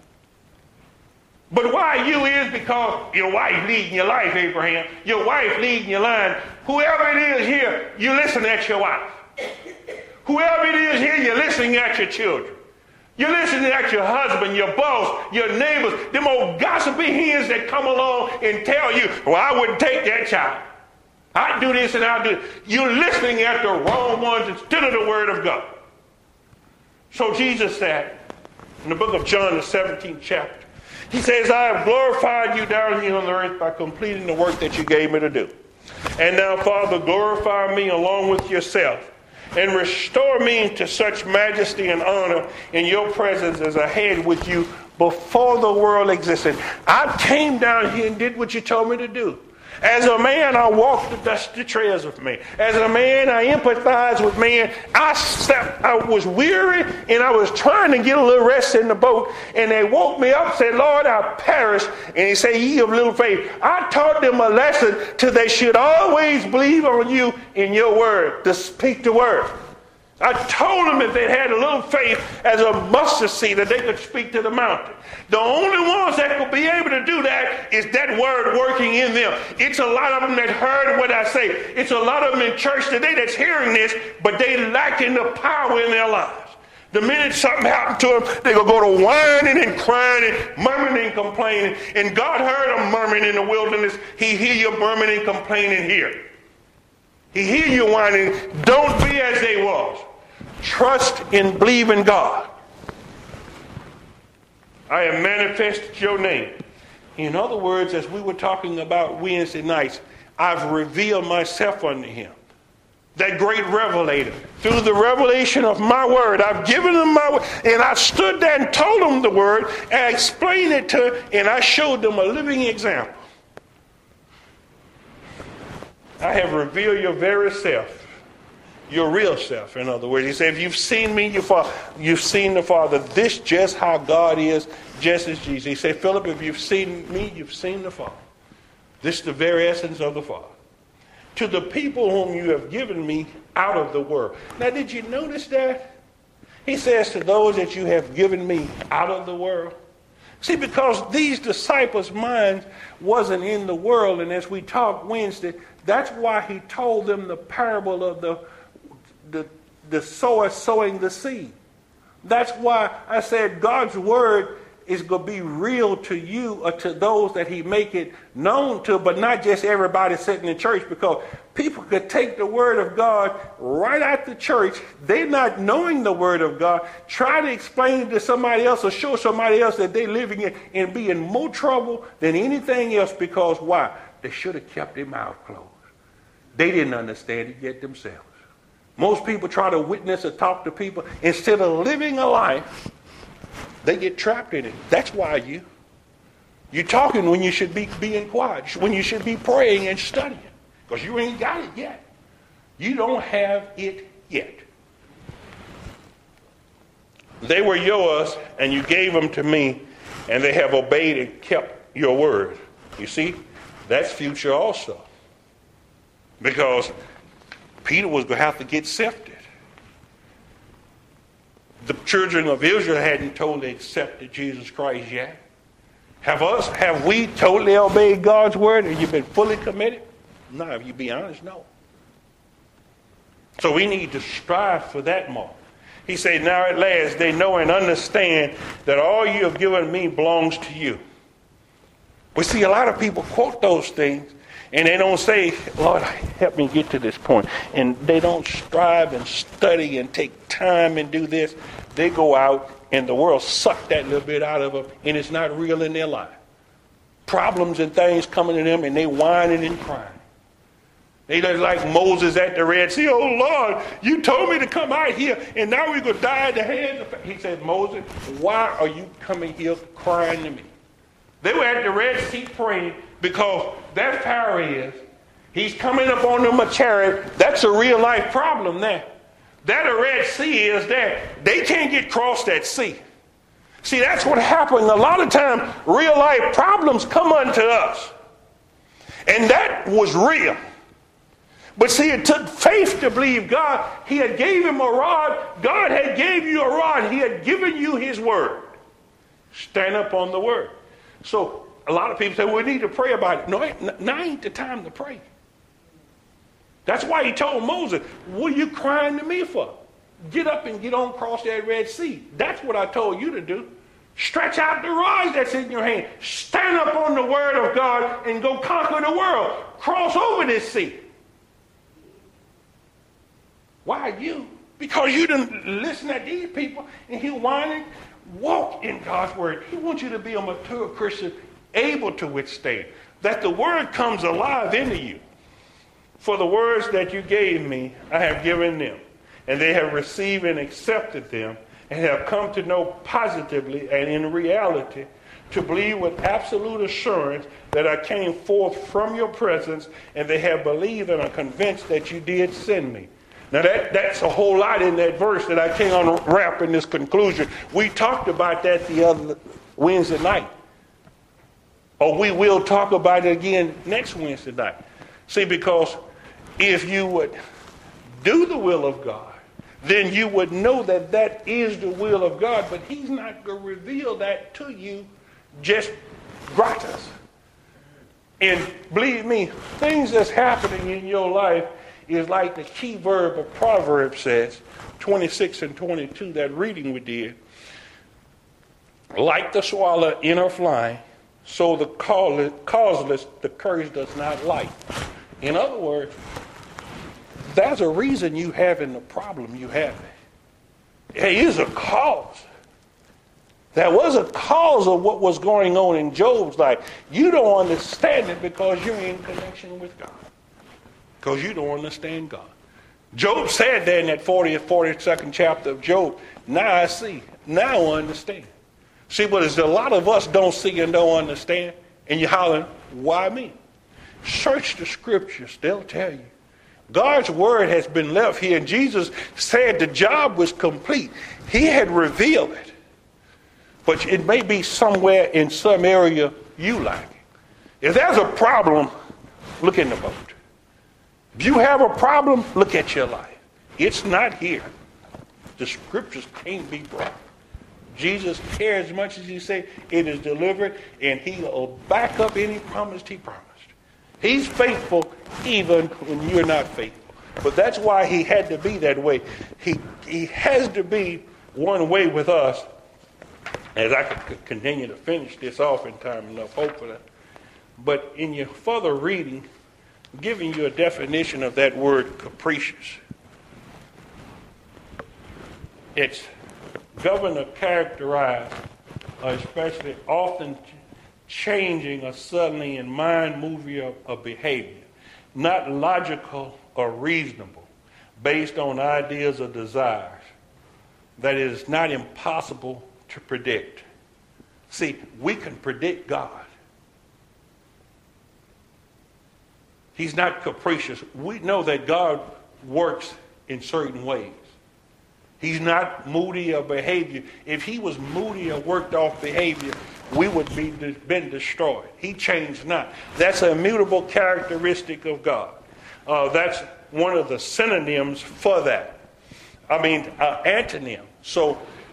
But why you is because your wife leading your life, Abraham. Your wife leading your line. Whoever it is here, you listen at your wife. Whoever it is here, you're listening at your children. You're listening at your husband, your boss, your neighbors, them old gossipy hens that come along and tell you, well, I wouldn't take that child. I do this and I do it. You're listening at the wrong ones instead of the word of God. So Jesus said in the book of John, the seventeenth chapter, he says, I have glorified you down here on the earth by completing the work that you gave me to do. And now, Father, glorify me along with yourself and restore me to such majesty and honor in your presence as I had with you before the world existed. I came down here and did what you told me to do. As a man, I walked the dusty trails of man. As a man, I empathized with man. I slept, I was weary, and I was trying to get a little rest in the boat. And they woke me up and said, Lord, I perished. And he said, ye of little faith. I taught them a lesson till they should always believe on you in your word, to speak the word. I told them if they had a little faith as a mustard seed that they could speak to the mountain. The only ones that could be able to do that is that word working in them. It's a lot of them that heard what I say. It's a lot of them in church today that's hearing this, but they lacking the power in their lives. The minute something happened to them, they gonna go to whining and crying and murmuring and complaining. And God heard them murmuring in the wilderness. He hear you murmuring and complaining here. He hear you whining. Don't be as they was. Trust and believe in God. I have manifested your name. In other words, as we were talking about Wednesday nights, I've revealed myself unto him. That great revelator. Through the revelation of my word, I've given them my word. And I stood there and told them the word and I explained it to them and I showed them a living example. I have revealed your very self. Your real self, in other words. He said, if you've seen me, you've seen the Father. This just how God is, just as Jesus. He said, Philip, if you've seen me, you've seen the Father. This is the very essence of the Father. To the people whom you have given me out of the world. Now, did you notice that? He says, to those that you have given me out of the world. See, because these disciples' minds wasn't in the world, and as we talked Wednesday, that's why he told them the parable of the The, the sower sowing the seed. That's why I said God's word is going to be real to you or to those that he make it known to, but not just everybody sitting in church, because people could take the word of God right out the church. They're not knowing the word of God. Try to explain it to somebody else or show somebody else that they're living in and be in more trouble than anything else, because why? They should have kept their mouth closed. They didn't understand it yet themselves. Most people try to witness or talk to people. Instead of living a life, they get trapped in it. That's why you. You're talking when you should be being quiet, when you should be praying and studying, because you ain't got it yet. You don't have it yet. They were yours, and you gave them to me, and they have obeyed and kept your word. You see, that's future also. Because Peter was going to have to get sifted. The children of Israel hadn't totally accepted Jesus Christ yet. Have us, have we totally obeyed God's word? Have you been fully committed? No, if you be honest, no. So we need to strive for that mark. He said, now at last they know and understand that all you have given me belongs to you. We see a lot of people quote those things and they don't say, Lord, help me get to this point. And they don't strive and study and take time and do this. They go out and the world suck that little bit out of them and it's not real in their life. Problems and things coming to them and they whining and crying. They look like Moses at the Red Sea. Oh, Lord, you told me to come out here, and now we're going to die at the hands of... He said, Moses, why are you coming here crying to me? They were at the Red Sea praying because that Pharaoh is. He's coming up on them a chariot. That's a real-life problem there. That a Red Sea is there. They can't get across that sea. See, that's what happened. A lot of times, real-life problems come unto us. And that was real. But see, it took faith to believe God. He had gave him a rod. God had gave you a rod. He had given you his word. Stand up on the word. So a lot of people say, well, we need to pray about it. No, now ain't the time to pray. That's why he told Moses, what are you crying to me for? Get up and get on across that Red Sea. That's what I told you to do. Stretch out the rod that's in your hand. Stand up on the word of God and go conquer the world. Cross over this sea. Why you? Because you didn't listen to these people and he whining. Walk in God's word. He wants you to be a mature Christian, able to withstand. That the word comes alive into you. For the words that you gave me, I have given them. And they have received and accepted them and have come to know positively and in reality to believe with absolute assurance that I came forth from your presence and they have believed and are convinced that you did send me. Now that, that's a whole lot in that verse that I can't unwrap in this conclusion. We talked about that the other Wednesday night. Or we will talk about it again next Wednesday night. See, because if you would do the will of God, then you would know that that is the will of God, but he's not going to reveal that to you just gratis. And believe me, things that's happening in your life is like the key verb of Proverbs says, twenty-six and twenty-two, that reading we did. Like the swallow in her flying, so the causeless the curse does not light. In other words, there's a reason you having the problem you have. There is a cause. There was a cause of what was going on in Job's life. You don't understand it because you're in connection with God. Because you don't understand God. Job said there in that fortieth, forty-second chapter of Job, now I see, now I understand. See, but as a lot of us don't see and don't understand, and you're hollering, why me? Search the scriptures, they'll tell you. God's word has been left here, and Jesus said the job was complete. He had revealed it. But it may be somewhere in some area you lack it. If there's a problem, look in the boat. If you have a problem, look at your life. It's not here. The scriptures can't be brought. Jesus cares as much as he said it is delivered, and he'll back up any promise he promised. He's faithful even when you're not faithful. But that's why he had to be that way. He, he has to be one way with us. As I could continue to finish this off in time enough, hopefully. But in your further reading, giving you a definition of that word capricious. It's governed or characterized, or especially often changing or suddenly in mind moving of, of behavior, not logical or reasonable, based on ideas or desires, that it is not impossible to predict. See, we can predict God. He's not capricious. We know that God works in certain ways. He's not moody of behavior. If he was moody or worked off behavior, we would be been destroyed. He changed not. That's an immutable characteristic of God. Uh, that's one of the synonyms for that. I mean, uh, antonym. So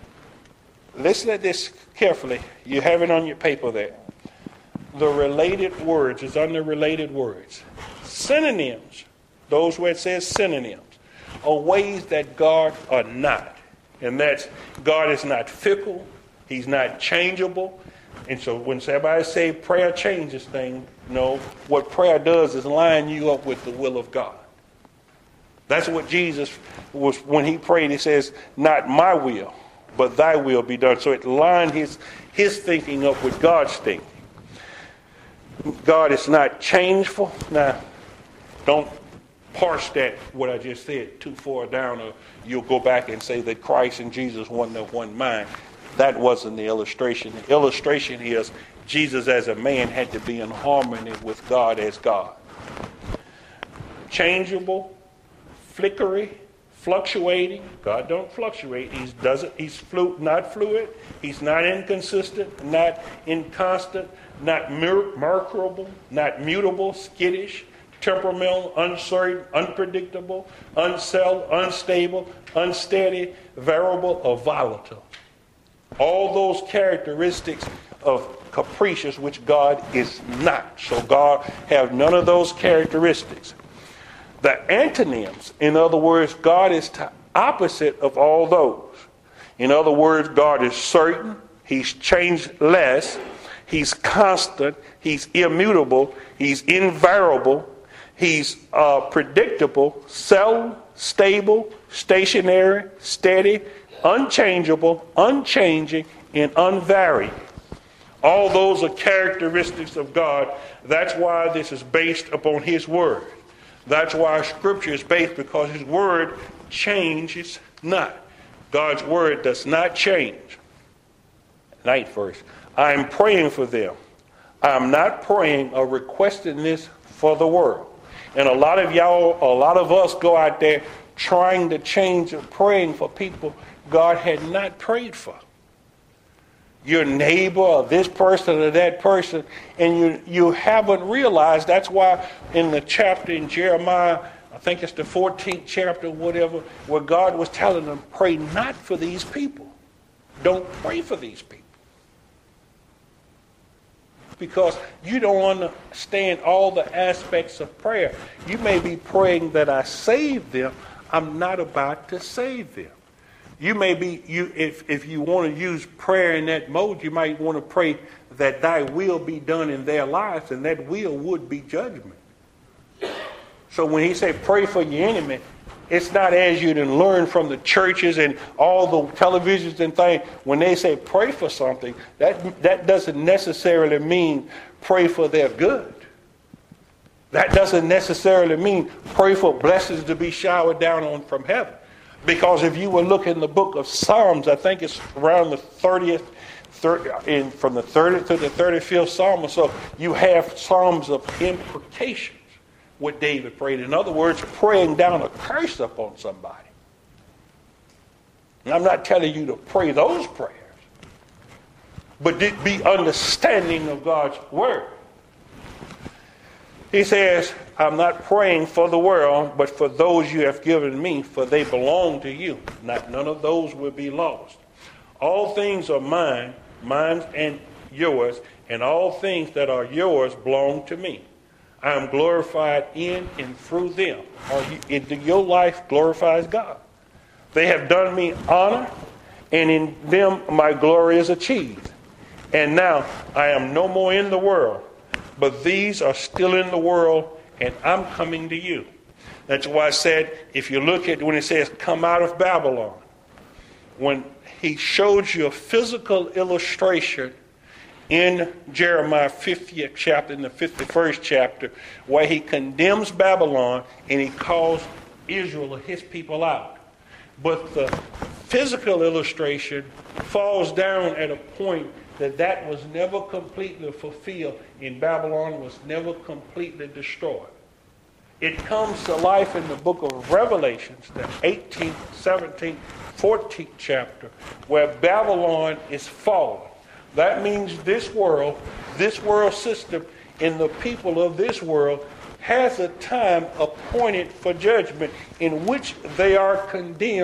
listen to this carefully. You have it on your paper there. The related words is under related words. Synonyms, those where it says synonyms, are ways that God are not. And that's, God is not fickle. He's not changeable. And so when somebody say prayer changes things, no, what prayer does is line you up with the will of God. That's what Jesus was, when he prayed, he says, not my will, but thy will be done. So it lined his, his thinking up with God's thinking. God is not changeful. Now, don't parse that, what I just said, too far down, or you'll go back and say that Christ and Jesus wasn't of one mind. That wasn't the illustration. The illustration is Jesus as a man had to be in harmony with God as God. Changeable, flickery, fluctuating. God don't fluctuate. He doesn't. He's flu, not fluid. He's not inconsistent, not inconstant, not mir- marketable, not mutable, skittish, temperamental, uncertain, unpredictable, unsettled, unstable, unsteady, variable, or volatile. All those characteristics of capricious, which God is not. So God has none of those characteristics. The antonyms, in other words, God is the opposite of all those. In other words, God is certain, he's changeless, he's constant, he's immutable, he's invariable, he's uh, predictable, settled, stable, stationary, steady, unchangeable, unchanging, and unvarying. All those are characteristics of God. That's why this is based upon his word. That's why Scripture is based, because his word changes not. God's word does not change. Ninth verse. I am praying for them. I am not praying or requesting this for the world. And a lot of y'all, a lot of us go out there trying to change and praying for people God had not prayed for. Your neighbor or this person or that person, and you, you haven't realized. That's why in the chapter in Jeremiah, I think it's the fourteenth chapter or whatever, where God was telling them, pray not for these people. Don't pray for these people. Because you don't understand all the aspects of prayer. You may be praying that I save them. I'm not about to save them. You may be, you if, if you want to use prayer in that mode, you might want to pray that thy will be done in their lives, and that will would be judgment. So when he said pray for your enemy, it's not as you done learn from the churches and all the televisions and things. When they say pray for something, that that doesn't necessarily mean pray for their good. That doesn't necessarily mean pray for blessings to be showered down on from heaven. Because if you will look in the book of Psalms, I think it's around the thirtieth, thirty, in, from the thirtieth to the thirty-fifth Psalm or so, you have Psalms of imprecations, what David prayed. In other words, praying down a curse upon somebody. And I'm not telling you to pray those prayers, but be understanding of God's word. He says, I'm not praying for the world, but for those you have given me, for they belong to you. Not none of those will be lost. All things are mine, mine and yours, and all things that are yours belong to me. I am glorified in and through them. Or into your life glorifies God. They have done me honor, and in them my glory is achieved. And now I am no more in the world, but these are still in the world, and I'm coming to you. That's why I said, if you look at when it says, come out of Babylon, when he showed you a physical illustration in Jeremiah fiftieth chapter, in the fifty-first chapter, where he condemns Babylon and he calls Israel, his people, out. But the physical illustration falls down at a point that that was never completely fulfilled in Babylon, was never completely destroyed. It comes to life in the book of Revelations, the eighteenth, seventeenth, fourteenth chapter, where Babylon is fallen. That means this world, this world system, and the people of this world has a time appointed for judgment in which they are condemned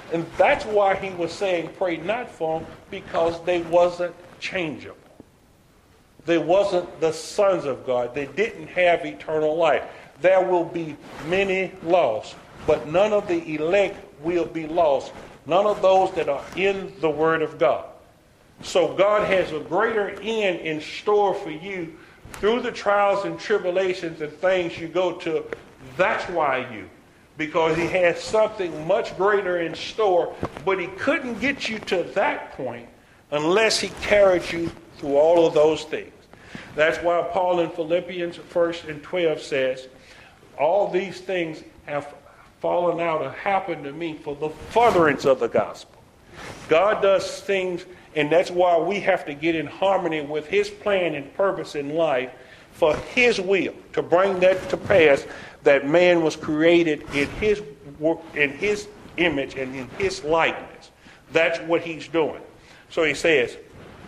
And that's why he was saying pray not for them, because they wasn't changeable. They wasn't the sons of God. They didn't have eternal life. There will be many lost, but none of the elect will be lost. None of those that are in the Word of God. So God has a greater end in store for you through the trials and tribulations and things you go to. That's why you. Because he has something much greater in store, but he couldn't get you to that point unless he carried you through all of those things. That's why Paul in Philippians one and twelve says, all these things have fallen out or happened to me for the furtherance of the gospel. God does things, and that's why we have to get in harmony with his plan and purpose in life for his will, to bring that to pass, that man was created in his work, in his image and in his likeness. That's what he's doing. So he says,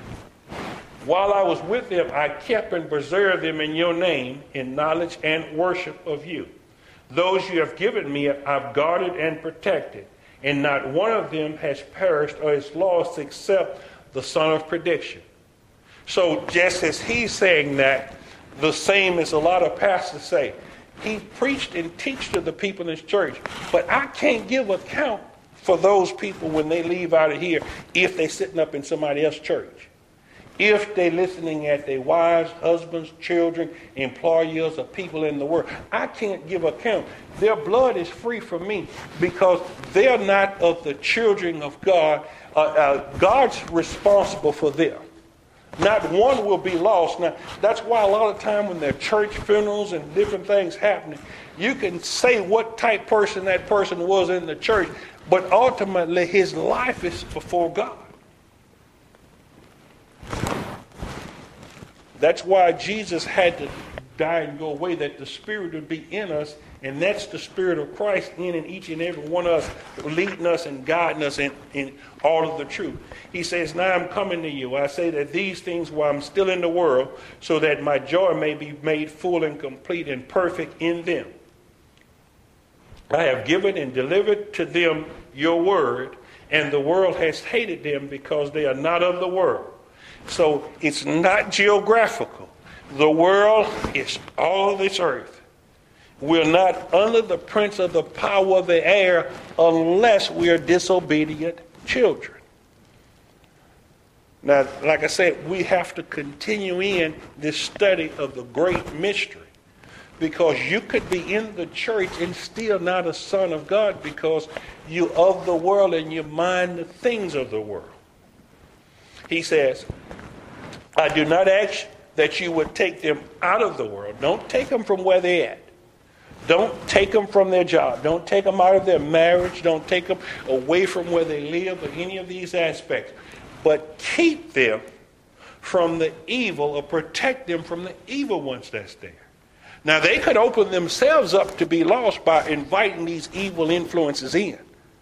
while I was with them, I kept and preserved them in your name, in knowledge and worship of you. Those you have given me, I've guarded and protected, and not one of them has perished or is lost except the son of perdition. So just as he's saying that, the same as a lot of pastors say, he preached and teach to the people in his church, but I can't give account for those people when they leave out of here if they're sitting up in somebody else's church. If they're listening at their wives, husbands, children, employers, or people in the world. I can't give account. Their blood is free from me because they're not of the children of God. Uh, uh, God's responsible for them. Not one will be lost. Now, that's why a lot of time when there are church funerals and different things happening, you can say what type person that person was in the church, but ultimately his life is before God. That's why Jesus had to die and go away, that the Spirit would be in us, and that's the Spirit of Christ in and each and every one of us, leading us and guiding us in, in all of the truth. He says, now I'm coming to you. I say that these things while I'm still in the world, so that my joy may be made full and complete and perfect in them. I have given and delivered to them your word, and the world has hated them because they are not of the world. So it's not geographical. The world is all of this earth. We're not under the prince of the power of the air unless we are disobedient children. Now, like I said, we have to continue in this study of the great mystery, because you could be in the church and still not a son of God because you're of the world and you mind the things of the world. He says, I do not ask that you would take them out of the world. Don't take them from where they're at. Don't take them from their job. Don't take them out of their marriage. Don't take them away from where they live or any of these aspects. But keep them from the evil, or protect them from the evil ones that's there. Now, they could open themselves up to be lost by inviting these evil influences in.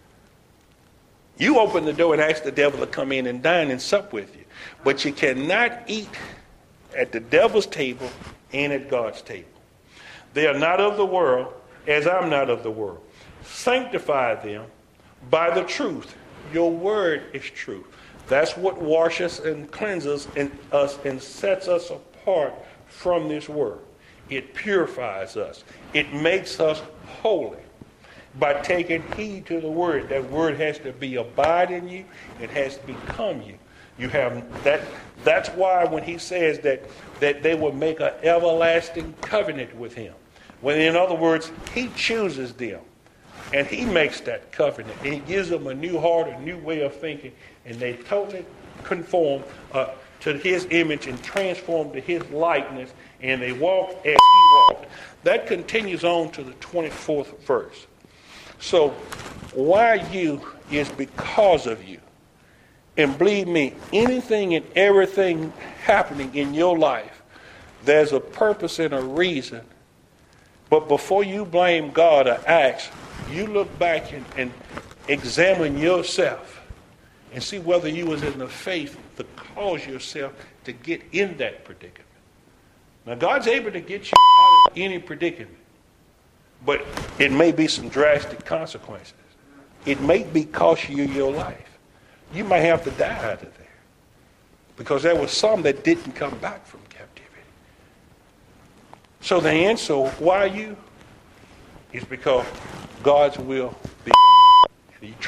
You open the door and ask the devil to come in and dine and sup with you. But you cannot eat at the devil's table and at God's table. They are not of the world, as I'm not of the world. Sanctify them by the truth. Your word is truth. That's what washes and cleanses us and sets us apart from this world. It purifies us. It makes us holy by taking heed to the word. That word has to be abide in you. It has to become you. You have that. That's why when he says that that they will make an everlasting covenant with him. When, in other words, he chooses them, and he makes that covenant, and he gives them a new heart, a new way of thinking, and they totally conform uh, to his image and transform to his likeness, and they walk as he walked. That continues on to the twenty-fourth verse. So, why you is because of you. And believe me, anything and everything happening in your life, there's a purpose and a reason. But before you blame God or ask, you look back and, and examine yourself and see whether you was in the faith to cause yourself to get in that predicament. Now, God's able to get you out of any predicament, but it may be some drastic consequences. it may be cost you your life. You might have to die out of there. Because there was some that didn't come back from captivity. So the answer, why you, is because God's will be.